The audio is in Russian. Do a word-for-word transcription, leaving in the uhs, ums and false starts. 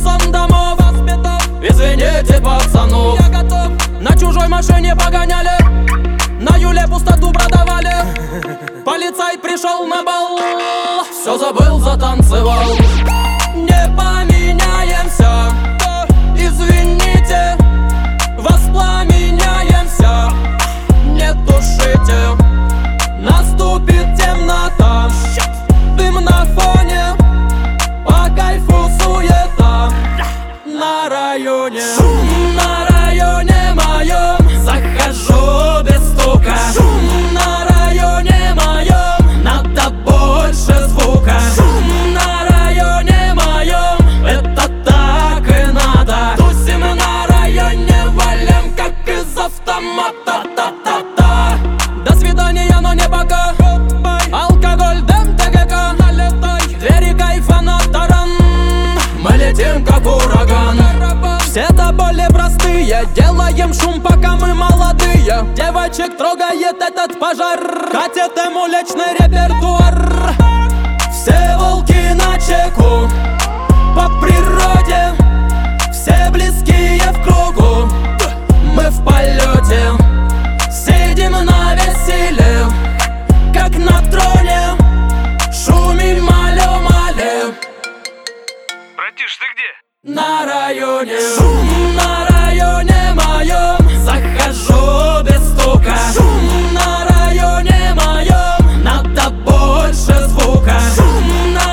сон домов. Извините, пацанов, я готов. На чужой машине погоняли, на Юле пустоту продавали. Полицай пришел на бал, все забыл, затанцевал. Не поменяемся, извините, воспламеняемся. Не тушите, наступит темнота. Дым на фоне, по кайфу суета. На районе, шум на районе моем, захожу без стука. Шум на районе моем, надо больше звука. Шум на районе моем, это так и надо. Тусим на районе, валим как из автомата. Та-та-та. До свидания, но не пока. Алкоголь, дым, ТГК. Двери кайфа на таран, мы летим как ураган. Все до боли простые, делаем шум, пока мы молодые. Девочек трогает этот пожар, катит им уличный репертуар. Все волки на чеку, по природе, все близкие в кругу. Мы в полете, сидим на веселе, как на троне, шумим малё-мале. Братиш, ты где? На районе, шум на районе моем, захожу без стука. Шум на районе моем, надо больше звука. Шум на